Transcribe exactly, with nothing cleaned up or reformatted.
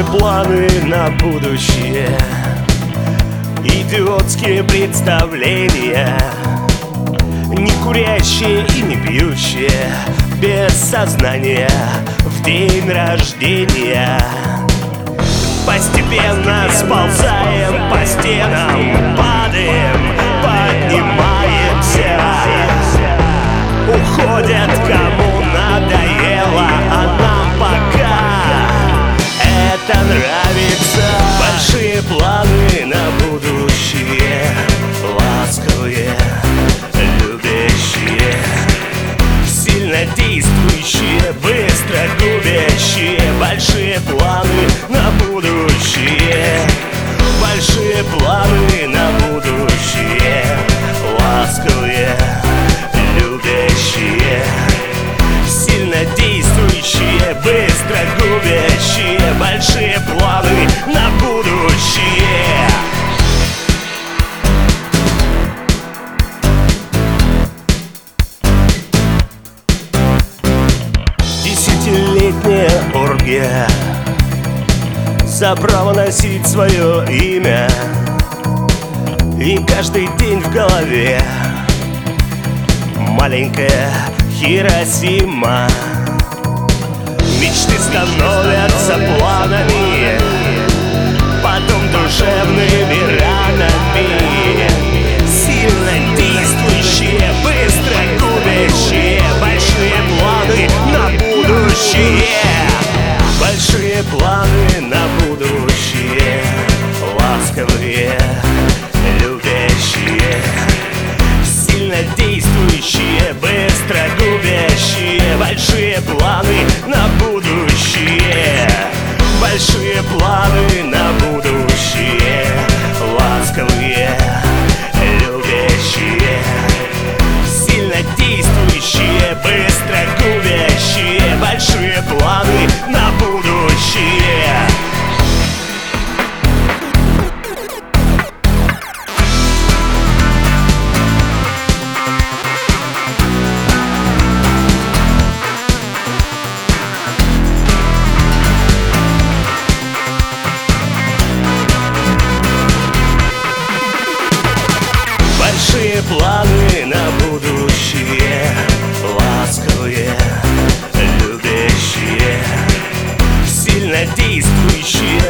Большие планы на будущее, идиотские представления, не курящие и не пьющие, без сознания в день рождения. Постепенно сползаем по стенам, падаем, поднимаемся. Уходят, кому надоело, а нам пока это нравится. Большие планы на будущее, ласковые, любящие, сильно действующие, быстро губящие. Большие планы на будущее, большие планы на будущее, ласковые, любящие, сильно действующие, быстро губящие. Большие планы на будущее. Десятилетняя оргия за право носить свое имя, и каждый день в голове маленькая Хиросима. Мечты становятся планами, потом душевными ранами. Сильно действующие, быстро губящие. Большие планы на будущее, большие планы на будущее, ласковые, любящие, сильно действующие, быстро губящие. Большие планы на будущее, большие планы на будущее, ласковые, любящие, сильно действующие, быстро губящие. Большие планы на будущее. Большие планы на будущее, ласковые, любящие, сильно действующие,